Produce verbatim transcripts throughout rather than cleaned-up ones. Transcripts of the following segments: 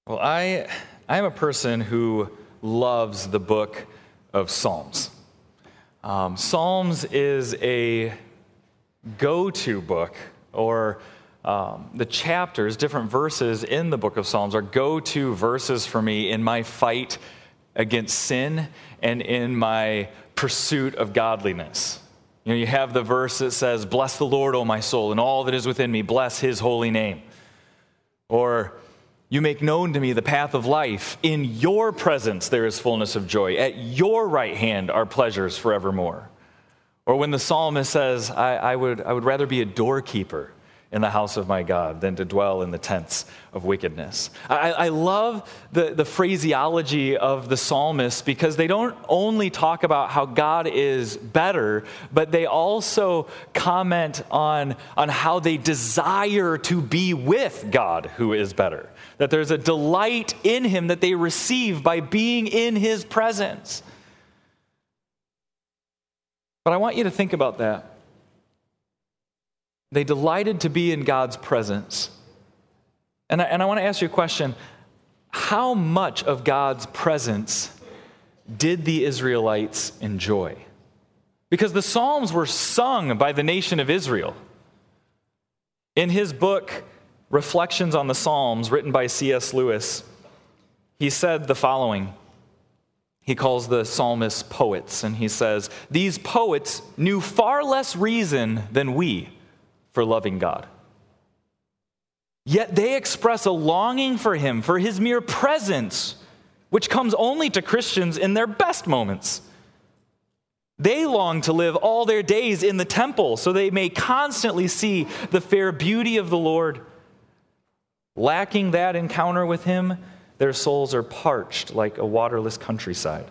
Well, I I am a person who loves the book of Psalms. Um, Psalms is a go-to book, or um, the chapters, different verses in the book of Psalms are go-to verses for me in my fight against sin and in my pursuit of godliness. You know, you have the verse that says, "Bless the Lord, O my soul, and all that is within me, bless his holy name." Or, "You make known to me the path of life. In your presence there is fullness of joy. At your right hand are pleasures forevermore." Or when the psalmist says, I, I would I would rather be a doorkeeper in the house of my God than to dwell in the tents of wickedness. I, I love the, the phraseology of the psalmists because they don't only talk about how God is better, but they also comment on, on how they desire to be with God who is better. That there's a delight in him that they receive by being in his presence. But I want you to think about that. They delighted to be in God's presence. And I, and I want to ask you a question. How much of God's presence did the Israelites enjoy? Because the Psalms were sung by the nation of Israel. In his book, Reflections on the Psalms, written by C S Lewis, he said the following. He calls the psalmists poets, and he says, "These poets knew far less reason than we for loving God. Yet they express a longing for him, for his mere presence, which comes only to Christians in their best moments. They long to live all their days in the temple, so they may constantly see the fair beauty of the Lord. Lacking that encounter with him, their souls are parched like a waterless countryside."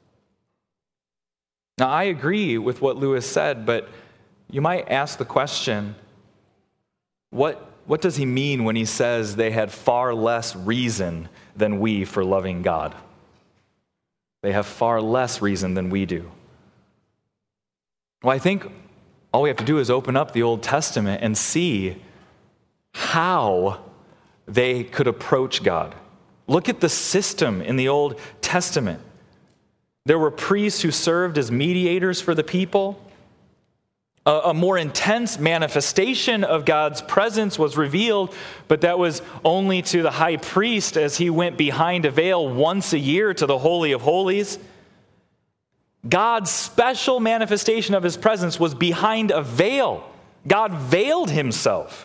Now, I agree with what Lewis said, but you might ask the question, what, what does he mean when he says they had far less reason than we for loving God? They have far less reason than we do. Well, I think all we have to do is open up the Old Testament and see how they could approach God. Look at the system in the Old Testament. There were priests who served as mediators for the people. A, a more intense manifestation of God's presence was revealed, but that was only to the high priest as he went behind a veil once a year to the Holy of Holies. God's special manifestation of his presence was behind a veil. God veiled himself.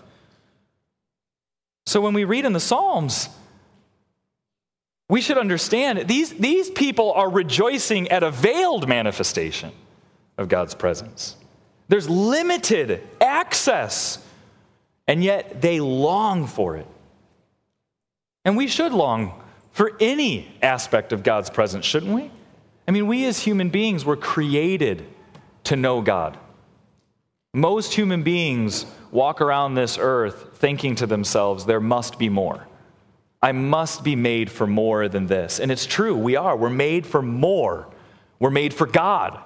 So when we read in the Psalms, we should understand these, these people are rejoicing at a veiled manifestation of God's presence. There's limited access, and yet they long for it. And we should long for any aspect of God's presence, shouldn't we? I mean, we as human beings were created to know God. Most human beings walk around this earth thinking to themselves, there must be more. I must be made for more than this. And it's true, we are. We're made for more. We're made for God.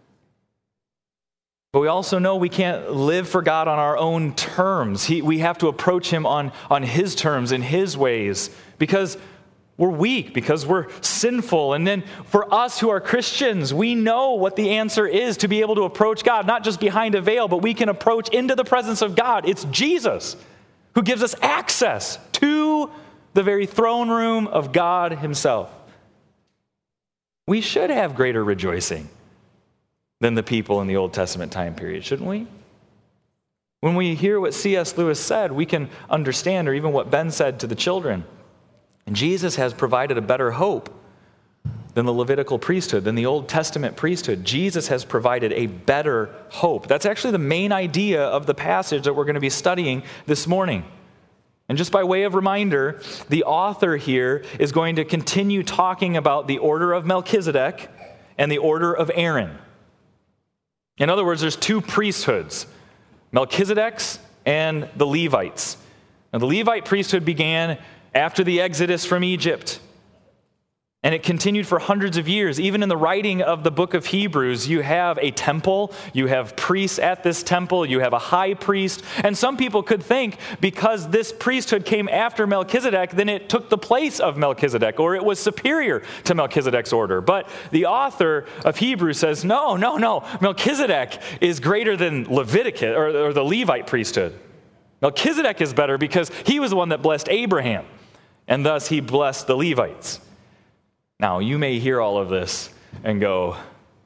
But we also know we can't live for God on our own terms. He, we have to approach him on, on his terms, in his ways, because we're weak, because we're sinful. And then for us who are Christians, we know what the answer is to be able to approach God, not just behind a veil, but we can approach into the presence of God. It's Jesus who gives us access to the very throne room of God himself. We should have greater rejoicing than the people in the Old Testament time period, shouldn't we? When we hear what C S Lewis said, we can understand, or even what Ben said to the children. And Jesus has provided a better hope than the Levitical priesthood, than the Old Testament priesthood. Jesus has provided a better hope. That's actually the main idea of the passage that we're going to be studying this morning. And just by way of reminder, the author here is going to continue talking about the order of Melchizedek and the order of Aaron. In other words, there's two priesthoods, Melchizedek's and the Levites. Now, the Levite priesthood began after the Exodus from Egypt. And it continued for hundreds of years. Even in the writing of the book of Hebrews, you have a temple, you have priests at this temple, you have a high priest. And some people could think because this priesthood came after Melchizedek, then it took the place of Melchizedek, or it was superior to Melchizedek's order. But the author of Hebrews says, no, no, no. Melchizedek is greater than Leviticus, or, or the Levite priesthood. Melchizedek is better because he was the one that blessed Abraham, and thus he blessed the Levites. Now, you may hear all of this and go,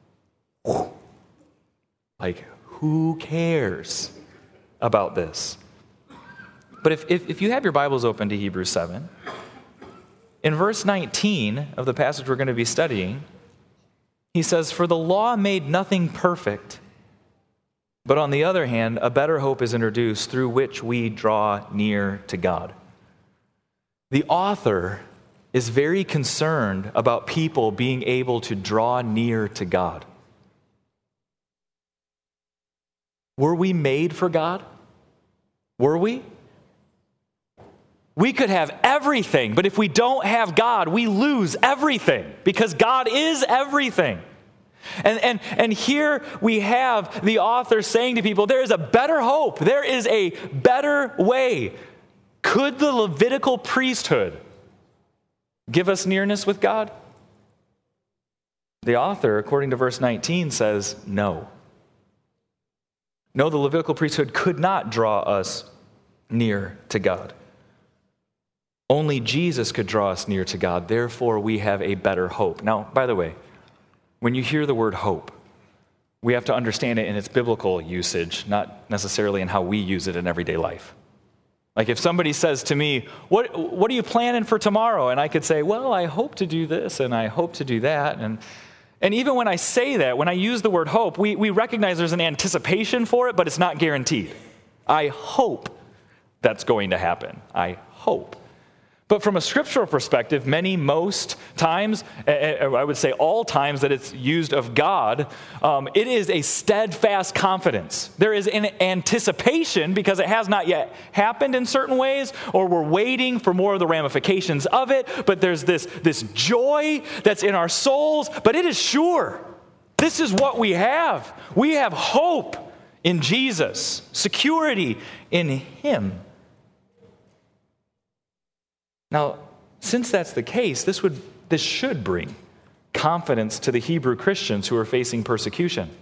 like, who cares about this? But if, if, if you have your Bibles open to Hebrews seven, in verse nineteen of the passage we're going to be studying, he says, "For the law made nothing perfect, but on the other hand, a better hope is introduced through which we draw near to God." The author is very concerned about people being able to draw near to God. Were we made for God? Were we? We could have everything, but if we don't have God, we lose everything because God is everything. And, and, and here we have the author saying to people, there is a better hope. There is a better way. Could the Levitical priesthood give us nearness with God? The author, according to verse nineteen, says no. No, the Levitical priesthood could not draw us near to God. Only Jesus could draw us near to God. Therefore, we have a better hope. Now, by the way, when you hear the word hope, we have to understand it in its biblical usage, not necessarily in how we use it in everyday life. Like if somebody says to me, what, what are you planning for tomorrow? And I could say, well, I hope to do this and I hope to do that. And, and even when I say that, when I use the word hope, we, we recognize there's an anticipation for it, but it's not guaranteed. I hope that's going to happen. I hope. But from a scriptural perspective, many, most times, I would say all times that it's used of God, um, it is a steadfast confidence. There is an anticipation because it has not yet happened in certain ways, or we're waiting for more of the ramifications of it, but there's this, this joy that's in our souls, but it is sure. This is what we have. We have hope in Jesus, security in Him. Now, since that's the case, this would this should bring confidence to the Hebrew Christians who are facing persecution.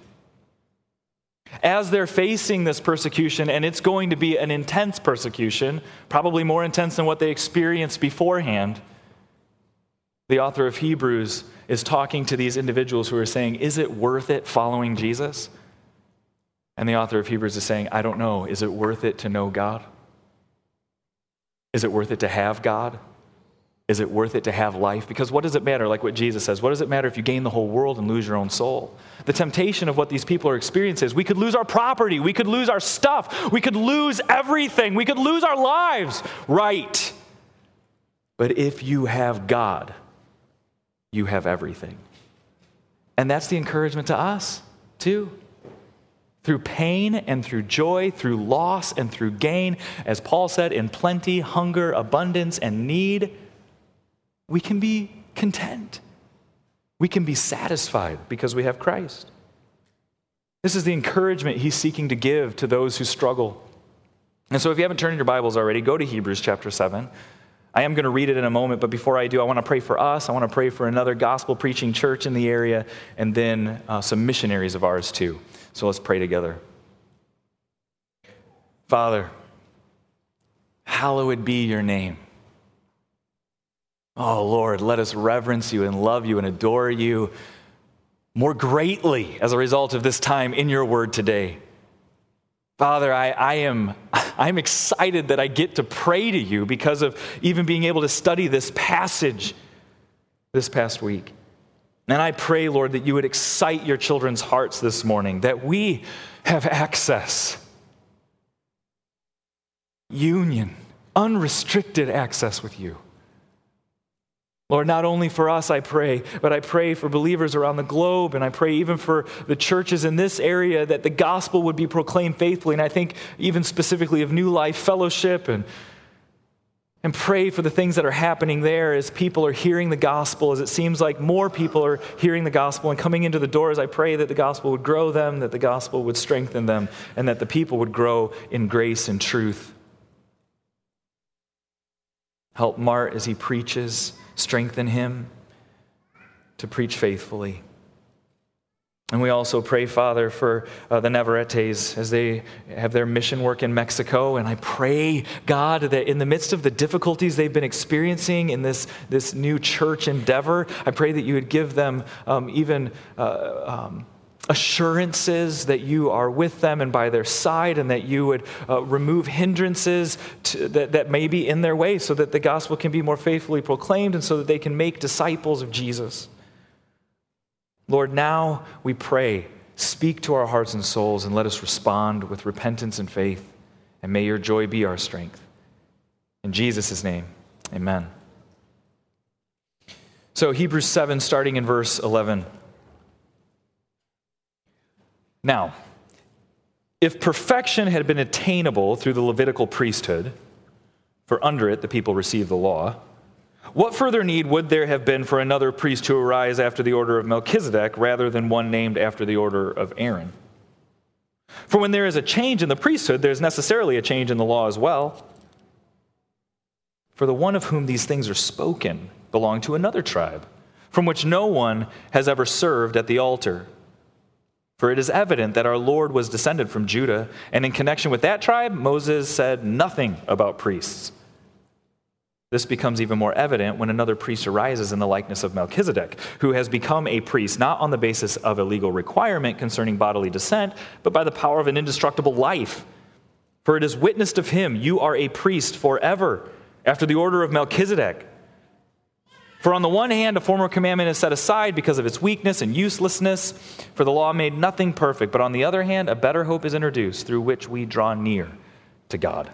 As they're facing this persecution, and it's going to be an intense persecution, probably more intense than what they experienced beforehand, the author of Hebrews is talking to these individuals who are saying, is it worth it following Jesus? And the author of Hebrews is saying, I don't know. Is it worth it to know God? Is it worth it to have God? Is it worth it to have life? Because what does it matter, like what Jesus says, what does it matter if you gain the whole world and lose your own soul? The temptation of what these people are experiencing is we could lose our property, we could lose our stuff, we could lose everything, we could lose our lives. Right. But if you have God, you have everything. And that's the encouragement to us, too. Through pain and through joy, through loss and through gain, as Paul said, in plenty, hunger, abundance, and need, we can be content. We can be satisfied because we have Christ. This is the encouragement he's seeking to give to those who struggle. And so if you haven't turned in your Bibles already, go to Hebrews chapter seven. I am going to read it in a moment, but before I do, I want to pray for us. I want to pray for another gospel-preaching church in the area, and then uh, some missionaries of ours too. So let's pray together. Father, hallowed be your name. Oh, Lord, let us reverence you and love you and adore you more greatly as a result of this time in your word today. Father, I, I am I'm excited that I get to pray to you because of even being able to study this passage this past week. And I pray, Lord, that you would excite your children's hearts this morning, that we have access, union, unrestricted access with you. Lord, not only for us, I pray, but I pray for believers around the globe, and I pray even for the churches in this area that the gospel would be proclaimed faithfully. And I think even specifically of New Life Fellowship and And pray for the things that are happening there as people are hearing the gospel, as it seems like more people are hearing the gospel and coming into the doors. I pray that the gospel would grow them, that the gospel would strengthen them, and that the people would grow in grace and truth. Help Mart as he preaches, strengthen him to preach faithfully. And we also pray, Father, for uh, the Navarretes as they have their mission work in Mexico. And I pray, God, that in the midst of the difficulties they've been experiencing in this, this new church endeavor, I pray that you would give them um, even uh, um, assurances that you are with them and by their side, and that you would uh, remove hindrances to, that, that may be in their way so that the gospel can be more faithfully proclaimed and so that they can make disciples of Jesus. Lord, now we pray, speak to our hearts and souls and let us respond with repentance and faith, and may your joy be our strength. In Jesus' name, amen. So Hebrews seven, starting in verse eleven. Now, if perfection had been attainable through the Levitical priesthood, for under it the people received the law, what further need would there have been for another priest to arise after the order of Melchizedek rather than one named after the order of Aaron? For when there is a change in the priesthood, there is necessarily a change in the law as well. For the one of whom these things are spoken belonged to another tribe, from which no one has ever served at the altar. For it is evident that our Lord was descended from Judah, and in connection with that tribe, Moses said nothing about priests. This becomes even more evident when another priest arises in the likeness of Melchizedek, who has become a priest not on the basis of a legal requirement concerning bodily descent, but by the power of an indestructible life. For it is witnessed of him, you are a priest forever, after the order of Melchizedek. For on the one hand, a former commandment is set aside because of its weakness and uselessness, for the law made nothing perfect. But on the other hand, a better hope is introduced, through which we draw near to God.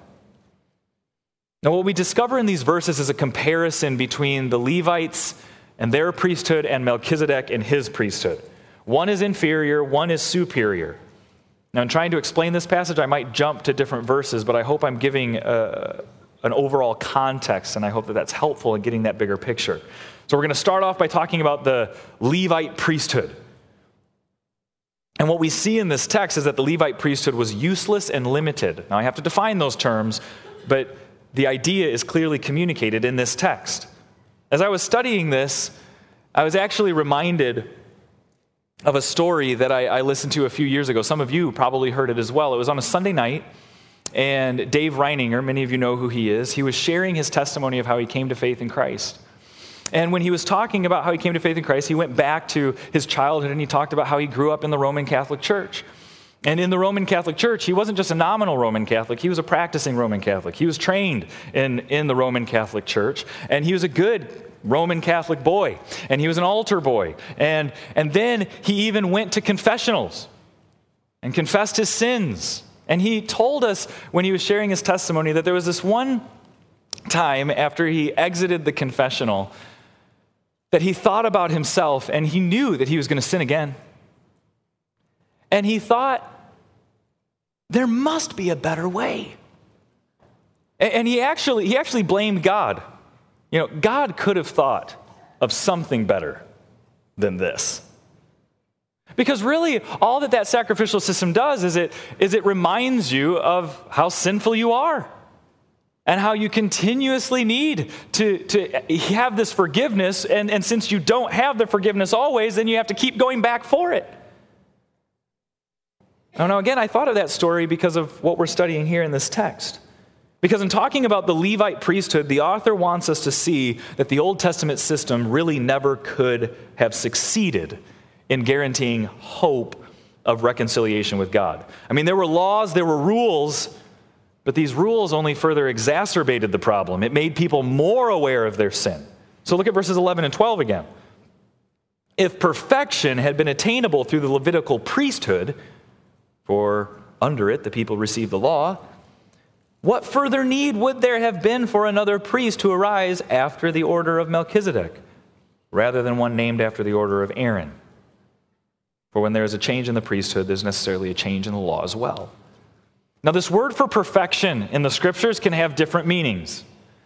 Now, what we discover in these verses is a comparison between the Levites and their priesthood and Melchizedek and his priesthood. One is inferior, one is superior. Now, in trying to explain this passage, I might jump to different verses, but I hope I'm giving a, an overall context, and I hope that that's helpful in getting that bigger picture. So we're going to start off by talking about the Levite priesthood. And what we see in this text is that the Levite priesthood was useless and limited. Now, I have to define those terms, but the idea is clearly communicated in this text. As I was studying this, I was actually reminded of a story that I, I listened to a few years ago. Some of you probably heard it as well. It was on a Sunday night, and Dave Reininger, many of you know who he is, he was sharing his testimony of how he came to faith in Christ. And when he was talking about how he came to faith in Christ, he went back to his childhood and he talked about how he grew up in the Roman Catholic Church. And in the Roman Catholic Church, he wasn't just a nominal Roman Catholic, he was a practicing Roman Catholic. He was trained in, in the Roman Catholic Church, and he was a good Roman Catholic boy, and he was an altar boy. And, and then he even went to confessionals and confessed his sins. And he told us when he was sharing his testimony that there was this one time after he exited the confessional that he thought about himself, and he knew that he was going to sin again. And he thought, there must be a better way. And he actually, he actually blamed God. You know, God could have thought of something better than this. Because really, all that that sacrificial system does is it, is it reminds you of how sinful you are and how you continuously need to, to have this forgiveness. And, and since you don't have the forgiveness always, then you have to keep going back for it. Now, now, again, I thought of that story because of what we're studying here in this text. Because in talking about the Levite priesthood, the author wants us to see that the Old Testament system really never could have succeeded in guaranteeing hope of reconciliation with God. I mean, there were laws, there were rules, but these rules only further exacerbated the problem. It made people more aware of their sin. So look at verses eleven and twelve again. If perfection had been attainable through the Levitical priesthood, for under it the people received the law, what further need would there have been for another priest to arise after the order of Melchizedek, rather than one named after the order of Aaron? For when there is a change in the priesthood, there's necessarily a change in the law as well. Now, this word for perfection in the scriptures can have different meanings.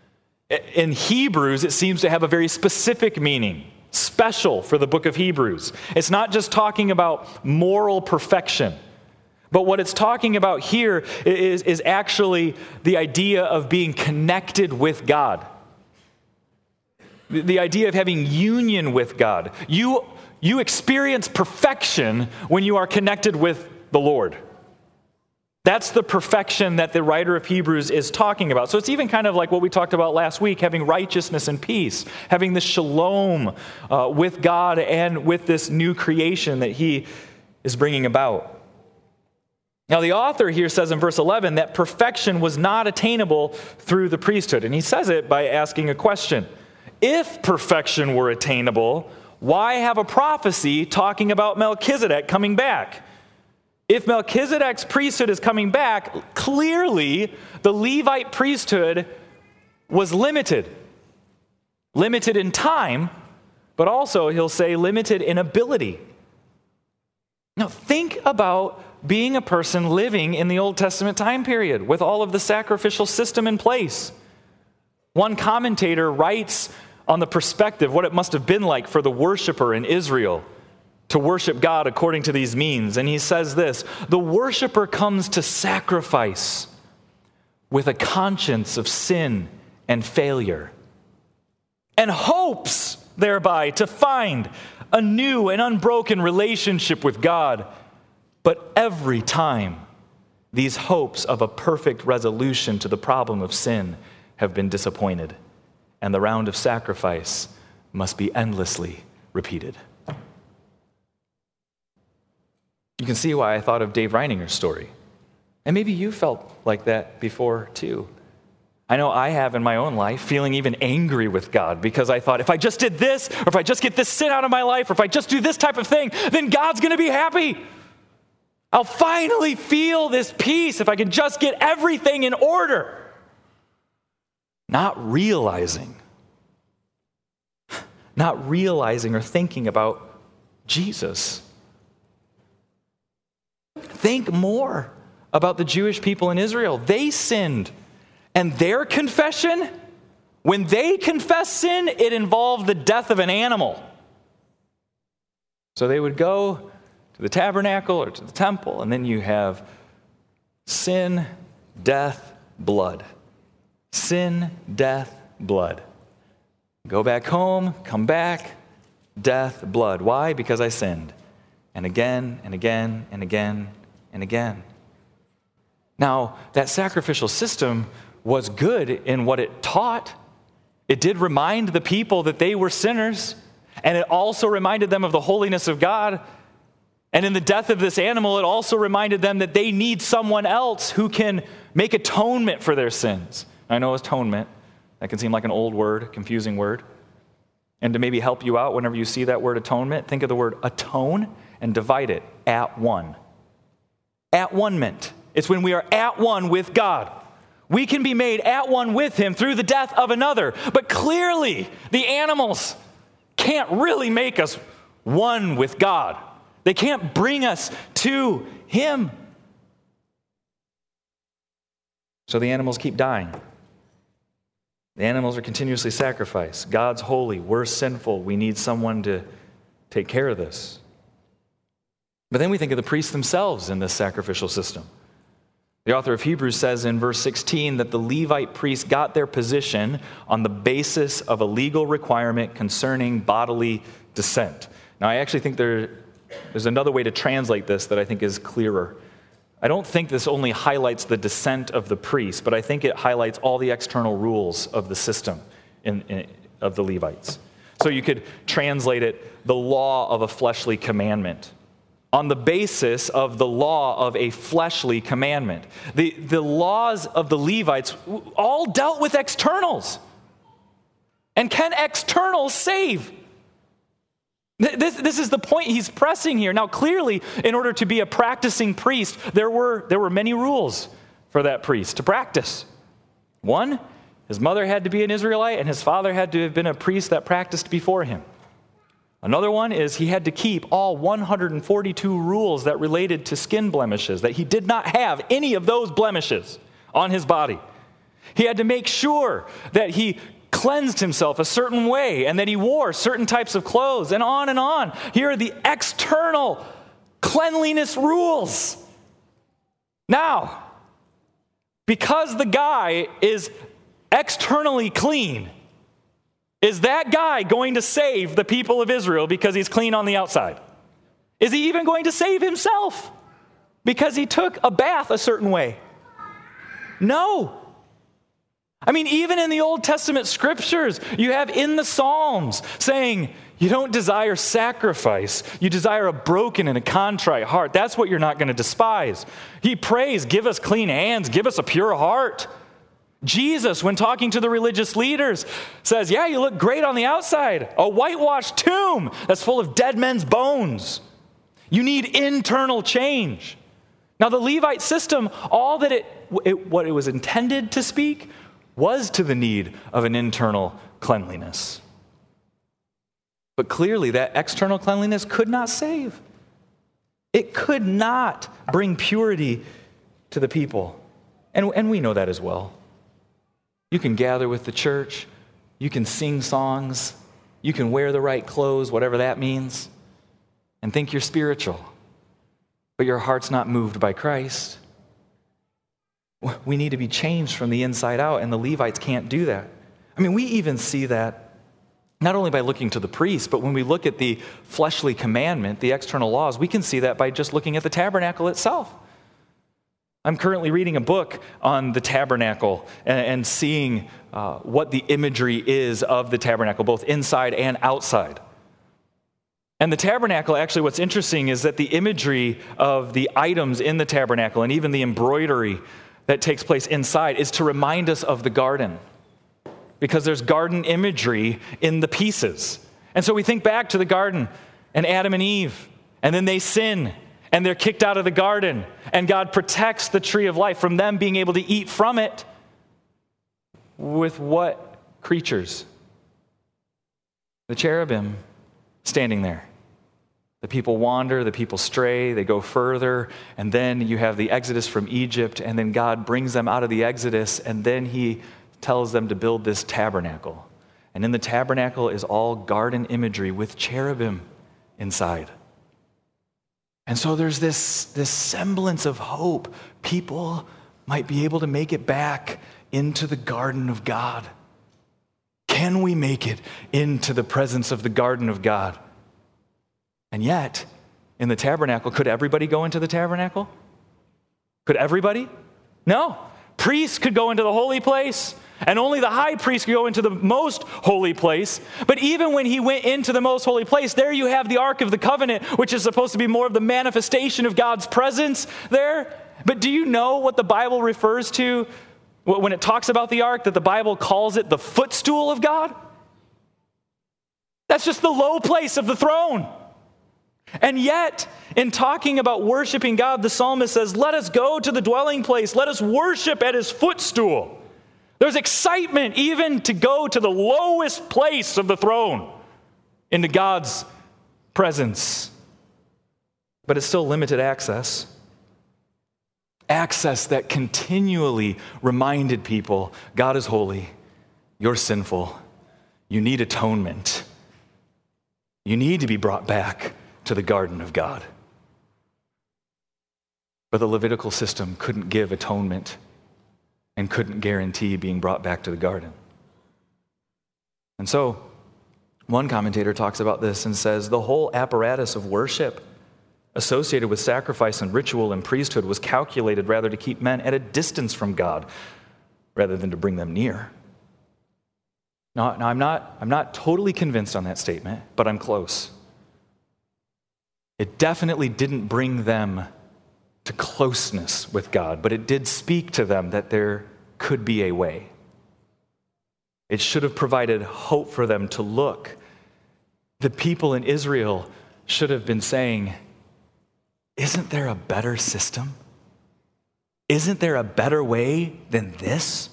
In Hebrews, it seems to have a very specific meaning, special for the book of Hebrews. It's not just talking about moral perfection, but what it's talking about here is, is actually the idea of being connected with God. The, the idea of having union with God. You, you experience perfection when you are connected with the Lord. That's the perfection that the writer of Hebrews is talking about. So it's even kind of like what we talked about last week, having righteousness and peace, having the shalom uh, with God and with this new creation that he is bringing about. Now, the author here says in verse eleven that perfection was not attainable through the priesthood. And he says it by asking a question. If perfection were attainable, why have a prophecy talking about Melchizedek coming back? If Melchizedek's priesthood is coming back, clearly the Levite priesthood was limited. Limited in time, but also, he'll say, limited in ability. Now, think about being a person living in the Old Testament time period with all of the sacrificial system in place. One commentator writes on the perspective, what it must have been like for the worshiper in Israel to worship God according to these means. And he says this, the worshiper comes to sacrifice with a conscience of sin and failure, and hopes thereby to find a new and unbroken relationship with God. But every time, these hopes of a perfect resolution to the problem of sin have been disappointed, and the round of sacrifice must be endlessly repeated. You can see why I thought of Dave Reininger's story. And maybe you felt like that before too. I know I have in my own life, feeling even angry with God because I thought, if I just did this, or if I just get this sin out of my life, or if I just do this type of thing, then God's going to be happy. I'll finally feel this peace if I can just get everything in order. Not realizing, not realizing or thinking about Jesus. Think more about the Jewish people in Israel. They sinned, and their confession, when they confessed sin, it involved the death of an animal. So they would go to the tabernacle or to the temple, and then you have sin, death, blood. Sin, death, blood. Go back home, come back, death, blood. Why? Because I sinned. And again, and again, and again, and again. Now, that sacrificial system was good in what it taught. It did remind the people that they were sinners, and it also reminded them of the holiness of God. And in the death of this animal, it also reminded them that they need someone else who can make atonement for their sins. I know atonement, that can seem like an old word, confusing word. And to maybe help you out whenever you see that word atonement, think of the word atone and divide it at one. At one meant. It's when we are at one with God. We can be made at one with him through the death of another. But clearly, the animals can't really make us one with God. They can't bring us to him. So the animals keep dying. The animals are continuously sacrificed. God's holy. We're sinful. We need someone to take care of this. But then we think of the priests themselves in this sacrificial system. The author of Hebrews says in verse sixteen that the Levite priests got their position on the basis of a legal requirement concerning bodily descent. Now, I actually think there, there's another way to translate this that I think is clearer. I don't think this only highlights the descent of the priest, but I think it highlights all the external rules of the system in, in, of the Levites. So you could translate it, the law of a fleshly commandment, on the basis of the law of a fleshly commandment. The, the laws of the Levites all dealt with externals. And can externals save? This, this is the point he's pressing here. Now, clearly, in order to be a practicing priest, there were, there were many rules for that priest to practice. One, his mother had to be an Israelite, and his father had to have been a priest that practiced before him. Another one is he had to keep all one hundred forty-two rules that related to skin blemishes, that he did not have any of those blemishes on his body. He had to make sure that he cleansed himself a certain way and that he wore certain types of clothes, and on and on. Here are the external cleanliness rules. Now, because the guy is externally clean, is that guy going to save the people of Israel because he's clean on the outside? Is he even going to save himself because he took a bath a certain way? No. I mean, even in the Old Testament scriptures, you have in the Psalms saying, you don't desire sacrifice. You desire a broken and a contrite heart. That's what you're not going to despise. He prays, give us clean hands, give us a pure heart. Jesus, when talking to the religious leaders, says, yeah, you look great on the outside. A whitewashed tomb that's full of dead men's bones. You need internal change. Now, the Levite system, all that it, it what it was intended to speak was to the need of an internal cleanliness. But clearly, that external cleanliness could not save. It could not bring purity to the people. And, and we know that as well. You can gather with the church. You can sing songs. You can wear the right clothes, whatever that means, and think you're spiritual. But your heart's not moved by Christ. We need to be changed from the inside out, and the Levites can't do that. I mean, we even see that not only by looking to the priests, but when we look at the fleshly commandment, the external laws, we can see that by just looking at the tabernacle itself. I'm currently reading a book on the tabernacle and, and seeing uh, what the imagery is of the tabernacle, both inside and outside. And the tabernacle, actually, what's interesting is that the imagery of the items in the tabernacle and even the embroidery that takes place inside is to remind us of the garden, because there's garden imagery in the pieces. And so we think back to the garden and Adam and Eve, and then they sin, and they're kicked out of the garden, and God protects the tree of life from them being able to eat from it. With what creatures? The cherubim standing there. The people wander, the people stray, they go further, and then you have the exodus from Egypt, and then God brings them out of the exodus, and then he tells them to build this tabernacle. And in the tabernacle is all garden imagery with cherubim inside. And so there's this, this semblance of hope. People might be able to make it back into the garden of God. Can we make it into the presence of the garden of God? And yet, in the tabernacle, could everybody go into the tabernacle? Could everybody? No. Priests could go into the holy place, and only the high priest could go into the most holy place. But even when he went into the most holy place, there you have the Ark of the Covenant, which is supposed to be more of the manifestation of God's presence there. But do you know what the Bible refers to when it talks about the Ark, that the Bible calls it the footstool of God? That's just the low place of the throne. And yet, in talking about worshiping God, the psalmist says, let us go to the dwelling place. Let us worship at his footstool. There's excitement even to go to the lowest place of the throne into God's presence. But it's still limited access. Access that continually reminded people, God is holy, you're sinful, you need atonement. You need to be brought back to the garden of God. But the Levitical system couldn't give atonement and couldn't guarantee being brought back to the garden. And so, one commentator talks about this and says, the whole apparatus of worship associated with sacrifice and ritual and priesthood was calculated rather to keep men at a distance from God rather than to bring them near. Now, now I'm not, I'm not totally convinced on that statement, but I'm close. It definitely didn't bring them to closeness with God, but it did speak to them that there could be a way. It should have provided hope for them to look. The people in Israel should have been saying, isn't there a better system? Isn't there a better way than this?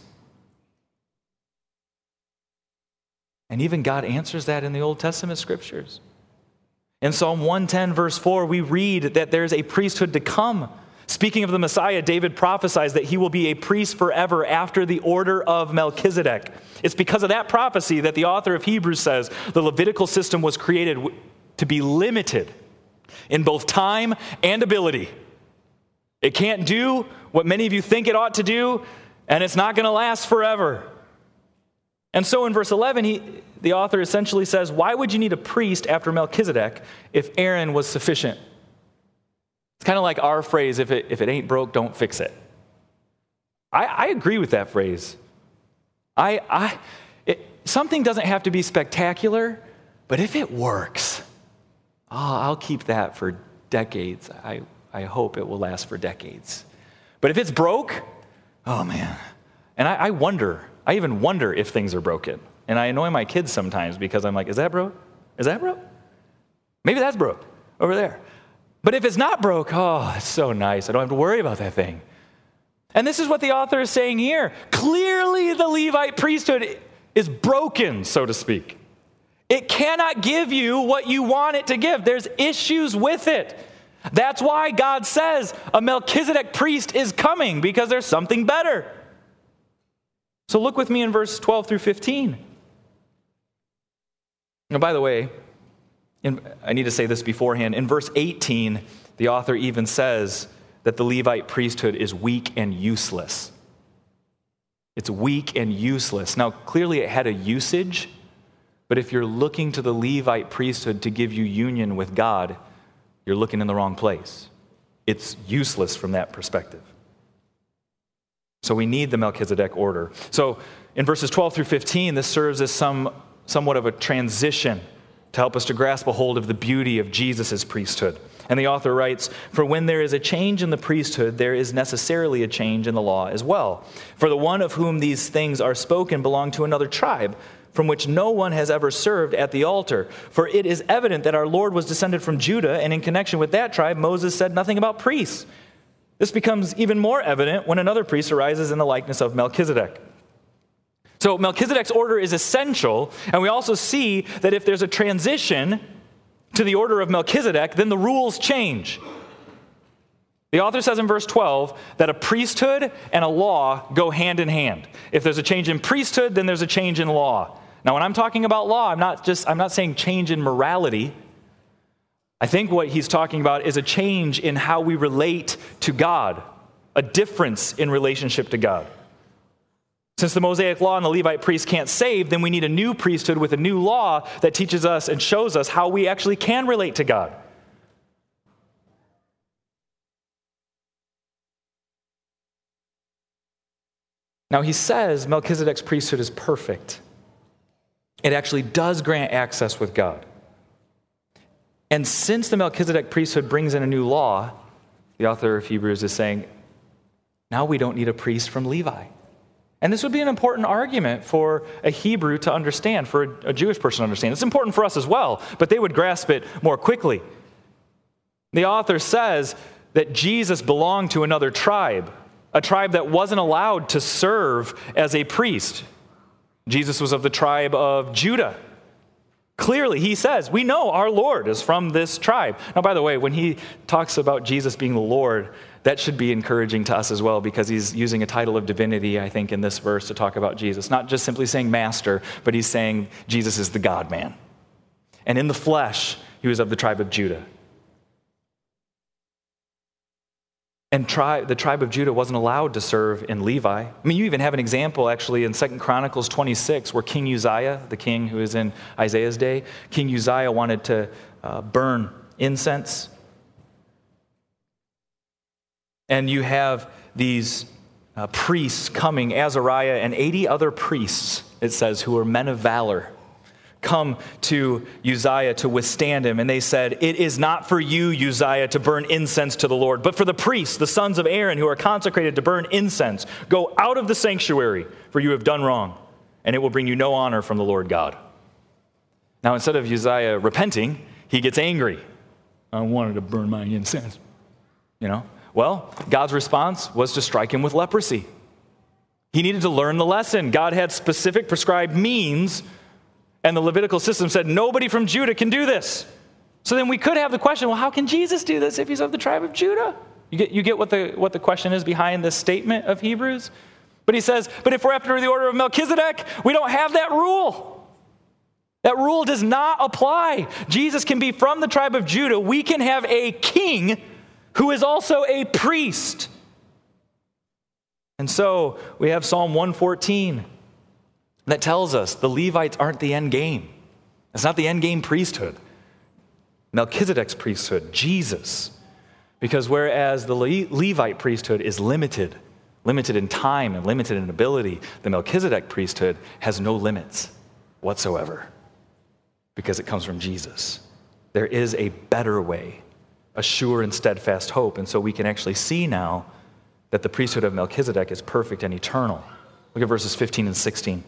And even God answers that in the Old Testament scriptures. In Psalm one ten, verse four, we read that there's a priesthood to come Speaking of the Messiah, David prophesies that he will be a priest forever after the order of Melchizedek. It's because of that prophecy that the author of Hebrews says the Levitical system was created to be limited in both time and ability. It can't do what many of you think it ought to do, and it's not going to last forever. And so in verse eleven, he, the author essentially says, why would you need a priest after Melchizedek if Aaron was sufficient? It's kind of like our phrase, if it, if it ain't broke, don't fix it. I, I agree with that phrase. I, I, it, something doesn't have to be spectacular, but if it works, oh, I'll keep that for decades. I, I hope it will last for decades. But if it's broke, oh man. And I, I wonder, I even wonder if things are broken. And I annoy my kids sometimes because I'm like, is that broke? Is that broke? Maybe that's broke over there. But if it's not broke, oh, it's so nice. I don't have to worry about that thing. And this is what the author is saying here. Clearly the Levite priesthood is broken, so to speak. It cannot give you what you want it to give. There's issues with it. That's why God says a Melchizedek priest is coming, because there's something better. So look with me in verse twelve through fifteen. Now, by the way, in, I need to say this beforehand. In verse eighteen, the author even says that the Levite priesthood is weak and useless. It's weak and useless. Now, clearly it had a usage, but if you're looking to the Levite priesthood to give you union with God, you're looking in the wrong place. It's useless from that perspective. So we need the Melchizedek order. So in verses twelve through fifteen, this serves as some somewhat of a transition to help us to grasp a hold of the beauty of Jesus' priesthood. And the author writes, for when there is a change in the priesthood, there is necessarily a change in the law as well. For the one of whom these things are spoken belonged to another tribe, from which no one has ever served at the altar. For it is evident that our Lord was descended from Judah, and in connection with that tribe, Moses said nothing about priests. This becomes even more evident when another priest arises in the likeness of Melchizedek. So Melchizedek's order is essential, and we also see that if there's a transition to the order of Melchizedek, then the rules change. The author says in verse twelve that a priesthood and a law go hand in hand. If there's a change in priesthood, then there's a change in law. Now, when I'm talking about law, I'm not just I'm not saying change in morality. I think what he's talking about is a change in how we relate to God, a difference in relationship to God. Since the Mosaic law and the Levite priest can't save, then we need a new priesthood with a new law that teaches us and shows us how we actually can relate to God. Now, he says Melchizedek's priesthood is perfect. It actually does grant access with God. And since the Melchizedek priesthood brings in a new law, the author of Hebrews is saying, now we don't need a priest from Levi. And this would be an important argument for a Hebrew to understand, for a Jewish person to understand. It's important for us as well, but they would grasp it more quickly. The author says that Jesus belonged to another tribe, a tribe that wasn't allowed to serve as a priest. Jesus was of the tribe of Judah. Clearly, he says, we know our Lord is from this tribe. Now, by the way, when he talks about Jesus being the Lord, that should be encouraging to us as well, because he's using a title of divinity, I think, in this verse to talk about Jesus. Not just simply saying master, but he's saying Jesus is the God-man. And in the flesh, he was of the tribe of Judah. And tri- the tribe of Judah wasn't allowed to serve in Levi. I mean, you even have an example, actually, in Second Chronicles twenty-six, where King Uzziah, the king who is in Isaiah's day, King Uzziah wanted to uh, burn incense. And you have these uh, priests coming, Azariah and eighty other priests, it says, who are men of valor, come to Uzziah to withstand him. And they said, it is not for you, Uzziah, to burn incense to the Lord, but for the priests, the sons of Aaron, who are consecrated to burn incense. Go out of the sanctuary, for you have done wrong, and it will bring you no honor from the Lord God. Now, instead of Uzziah repenting, he gets angry. I wanted to burn my incense. You know? Well, God's response was to strike him with leprosy. He needed to learn the lesson. God had specific prescribed means, and the Levitical system said nobody from Judah can do this. So then we could have the question, well, how can Jesus do this if he's of the tribe of Judah? You get, you get what the, what the question is behind this statement of Hebrews? But he says, but if we're after the order of Melchizedek, we don't have that rule. That rule does not apply. Jesus can be from the tribe of Judah. We can have a king who is also a priest. And so we have Psalm one fourteen that tells us the Levites aren't the end game. It's not the end game priesthood. Melchizedek's priesthood, Jesus. Because whereas the Le- Levite priesthood is limited, limited in time and limited in ability, the Melchizedek priesthood has no limits whatsoever. Because it comes from Jesus. There is a better way, a sure and steadfast hope. And so we can actually see now that the priesthood of Melchizedek is perfect and eternal. Look at verses fifteen and sixteen.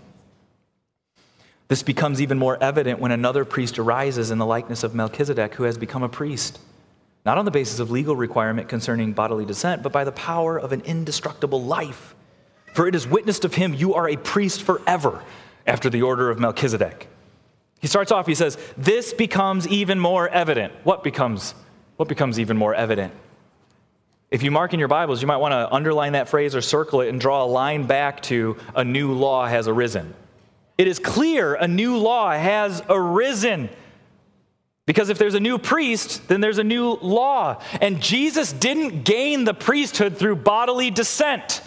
This becomes even more evident when another priest arises in the likeness of Melchizedek, who has become a priest, not on the basis of legal requirement concerning bodily descent, but by the power of an indestructible life. For it is witnessed of him, you are a priest forever, after the order of Melchizedek. He starts off, he says, this becomes even more evident. What becomes, what becomes even more evident? If you mark in your Bibles, you might want to underline that phrase or circle it and draw a line back to a new law has arisen. It is clear a new law has arisen. Because if there's a new priest, then there's a new law. And Jesus didn't gain the priesthood through bodily descent.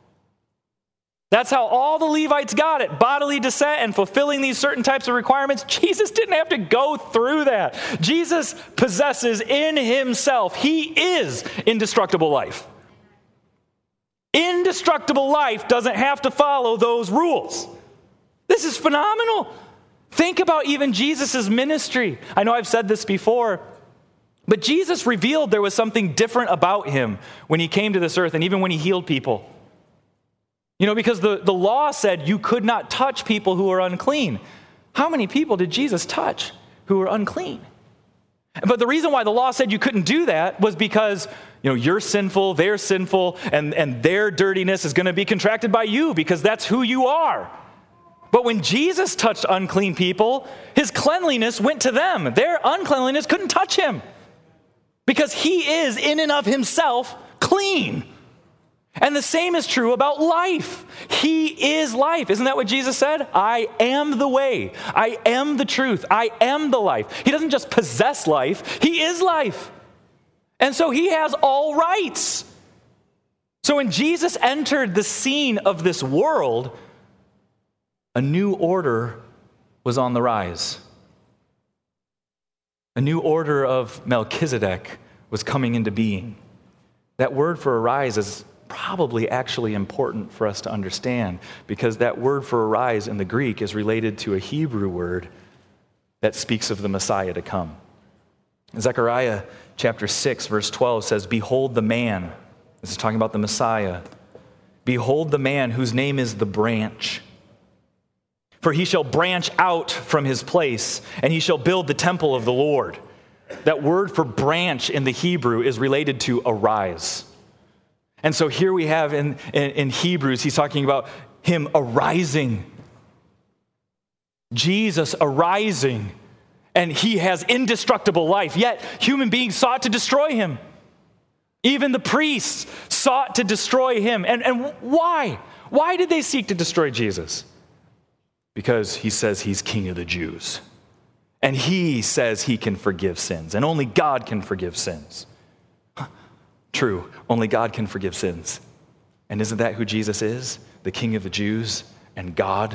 That's how all the Levites got it, bodily descent and fulfilling these certain types of requirements. Jesus didn't have to go through that. Jesus possesses in himself, he is indestructible life. Indestructible life doesn't have to follow those rules. This is phenomenal. Think about even Jesus' ministry. I know I've said this before, but Jesus revealed there was something different about him when he came to this earth and even when he healed people. You know, because the, the law said you could not touch people who are unclean. How many people did Jesus touch who were unclean? But the reason why the law said you couldn't do that was because, you know, you're sinful, they're sinful, and, and their dirtiness is going to be contracted by you because that's who you are. But when Jesus touched unclean people, his cleanliness went to them. Their uncleanliness couldn't touch him because he is in and of himself clean. And the same is true about life. He is life. Isn't that what Jesus said? I am the way. I am the truth. I am the life. He doesn't just possess life. He is life. And so he has all rights. So when Jesus entered the scene of this world, a new order was on the rise. A new order of Melchizedek was coming into being. That word for arise is probably actually important for us to understand because that word for arise in the Greek is related to a Hebrew word that speaks of the Messiah to come. Zechariah chapter six verse twelve says, behold the man, this is talking about the Messiah, behold the man whose name is the branch. For he shall branch out from his place and he shall build the temple of the Lord. That word for branch in the Hebrew is related to arise. And so here we have in, in, in Hebrews, he's talking about him arising. Jesus arising. And he has indestructible life. Yet human beings sought to destroy him. Even the priests sought to destroy him. And, and why? Why did they seek to destroy Jesus? Because he says he's king of the Jews. And he says he can forgive sins. And only God can forgive sins. True, only God can forgive sins. And isn't that who Jesus is? The King of the Jews and God?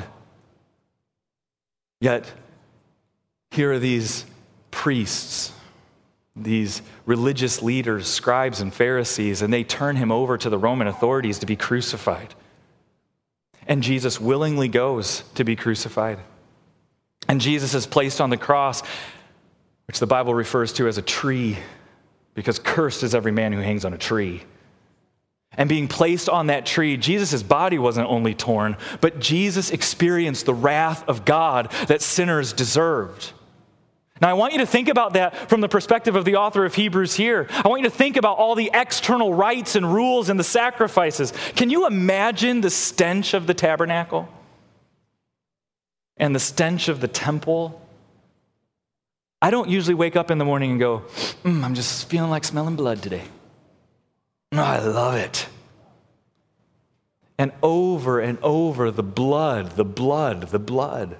Yet, here are these priests, these religious leaders, scribes and Pharisees, and they turn him over to the Roman authorities to be crucified. And Jesus willingly goes to be crucified. And Jesus is placed on the cross, which the Bible refers to as a tree, because cursed is every man who hangs on a tree. And being placed on that tree, Jesus' body wasn't only torn, but Jesus experienced the wrath of God that sinners deserved. Now, I want you to think about that from the perspective of the author of Hebrews here. I want you to think about all the external rites and rules and the sacrifices. Can you imagine the stench of the tabernacle? And the stench of the temple? I don't usually wake up in the morning and go, mm, I'm just feeling like smelling blood today. I love it. And over and over, the blood, the blood, the blood.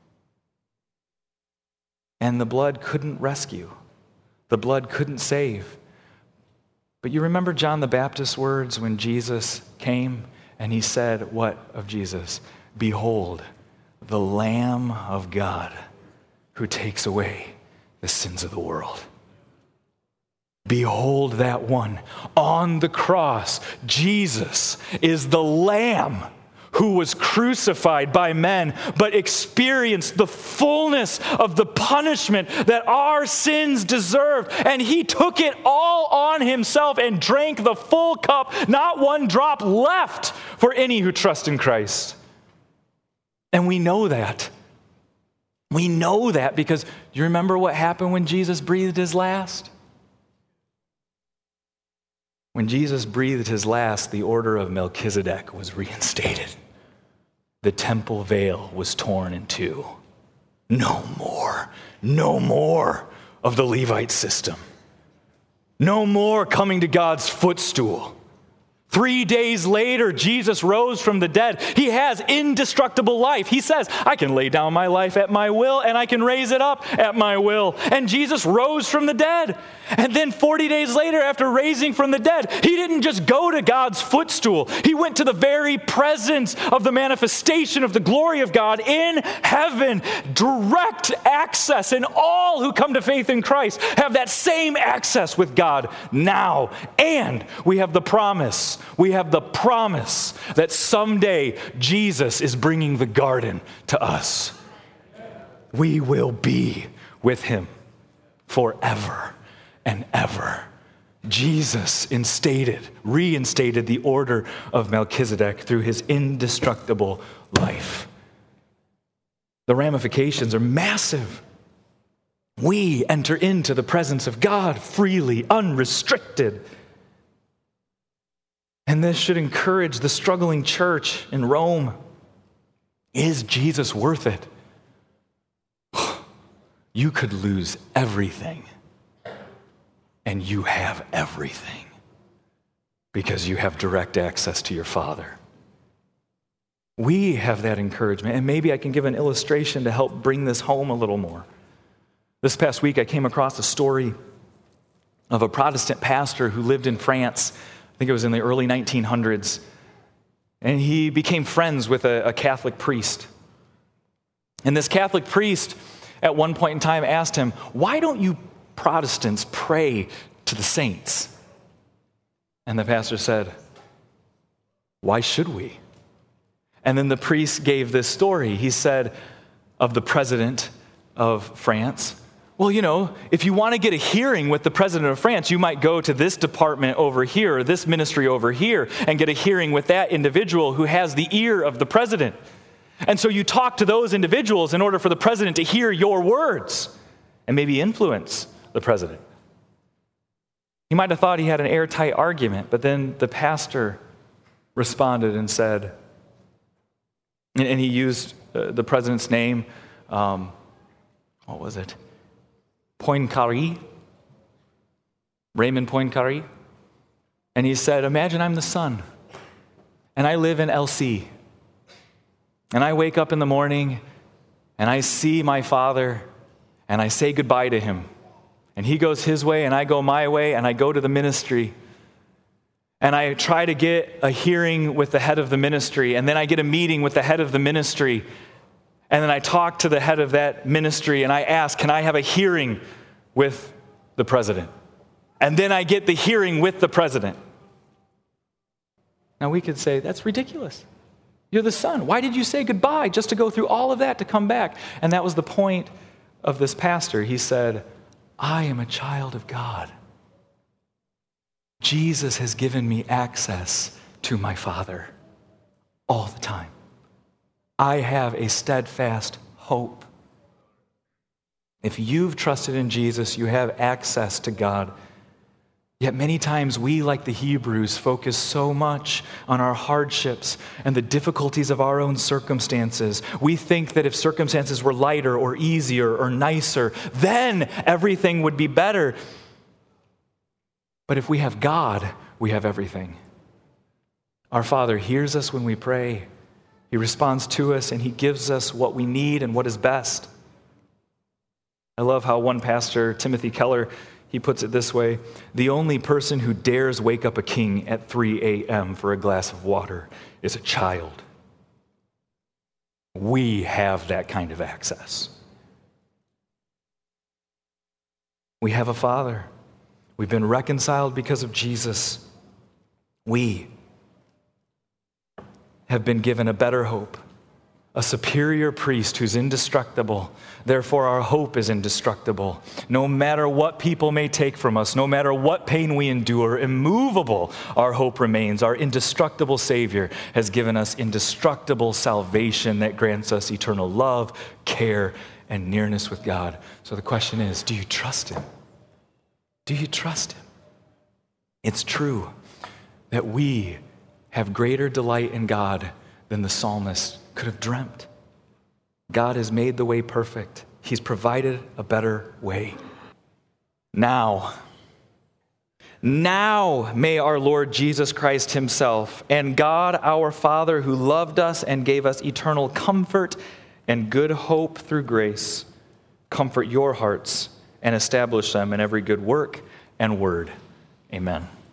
And the blood couldn't rescue. The blood couldn't save. But you remember John the Baptist's words when Jesus came and he said, what of Jesus? Behold, the Lamb of God who takes away the sins of the world. Behold that one on the cross. Jesus is the Lamb who was crucified by men, but experienced the fullness of the punishment that our sins deserved. And he took it all on himself and drank the full cup, not one drop left for any who trust in Christ. And we know that. We know that because you remember what happened when Jesus breathed his last? When Jesus breathed his last, the order of Melchizedek was reinstated. The temple veil was torn in two. No more, no more of the Levite system. No more coming to God's footstool. Three days later, Jesus rose from the dead. He has indestructible life. He says, I can lay down my life at my will and I can raise it up at my will. And Jesus rose from the dead. And then forty days later, after raising from the dead, he didn't just go to God's footstool. He went to the very presence of the manifestation of the glory of God in heaven. Direct access. And all who come to faith in Christ have that same access with God now. And we have the promise. We have the promise that someday Jesus is bringing the garden to us. We will be with him forever and ever. Jesus instated, reinstated the order of Melchizedek through his indestructible life. The ramifications are massive. We enter into the presence of God freely, unrestricted. And this should encourage the struggling church in Rome. Is Jesus worth it? You could lose everything, and you have everything because you have direct access to your Father. We have that encouragement, and maybe I can give an illustration to help bring this home a little more. This past week, I came across a story of a Protestant pastor who lived in France. I think it was in the early nineteen hundreds. And he became friends with a, a Catholic priest. And this Catholic priest, at one point in time, asked him, why don't you Protestants pray to the saints? And the pastor said, why should we? And then the priest gave this story. He said of the president of France, well, you know, if you want to get a hearing with the president of France, you might go to this department over here, or this ministry over here, and get a hearing with that individual who has the ear of the president. And so you talk to those individuals in order for the president to hear your words and maybe influence the president. He might have thought he had an airtight argument, but then the pastor responded and said, and he used the president's name, um, what was it? Poincaré, Raymond Poincaré. And he said, imagine I'm the son, and I live in L C. And I wake up in the morning, and I see my father, and I say goodbye to him. And he goes his way, and I go my way, and I go to the ministry. And I try to get a hearing with the head of the ministry, and then I get a meeting with the head of the ministry. And then I talk to the head of that ministry, and I ask, can I have a hearing with the president? And then I get the hearing with the president. Now we could say, that's ridiculous. You're the son. Why did you say goodbye just to go through all of that to come back? And that was the point of this pastor. He said, I am a child of God. Jesus has given me access to my Father all the time. I have a steadfast hope. If you've trusted in Jesus, you have access to God. Yet many times we, like the Hebrews, focus so much on our hardships and the difficulties of our own circumstances. We think that if circumstances were lighter or easier or nicer, then everything would be better. But if we have God, we have everything. Our Father hears us when we pray. He responds to us, and he gives us what we need and what is best. I love how one pastor, Timothy Keller, he puts it this way: the only person who dares wake up a king at three a.m. for a glass of water is a child. We have that kind of access. We have a Father. We've been reconciled because of Jesus. We have been given a better hope, a superior priest who's indestructible. Therefore, our hope is indestructible. No matter what people may take from us, no matter what pain we endure, immovable our hope remains. Our indestructible Savior has given us indestructible salvation that grants us eternal love, care, and nearness with God. So the question is, do you trust him? Do you trust him? It's true that we have greater delight in God than the psalmist could have dreamt. God has made the way perfect. He's provided a better way. Now, now may our Lord Jesus Christ himself and God our Father, who loved us and gave us eternal comfort and good hope through grace, comfort your hearts and establish them in every good work and word. Amen.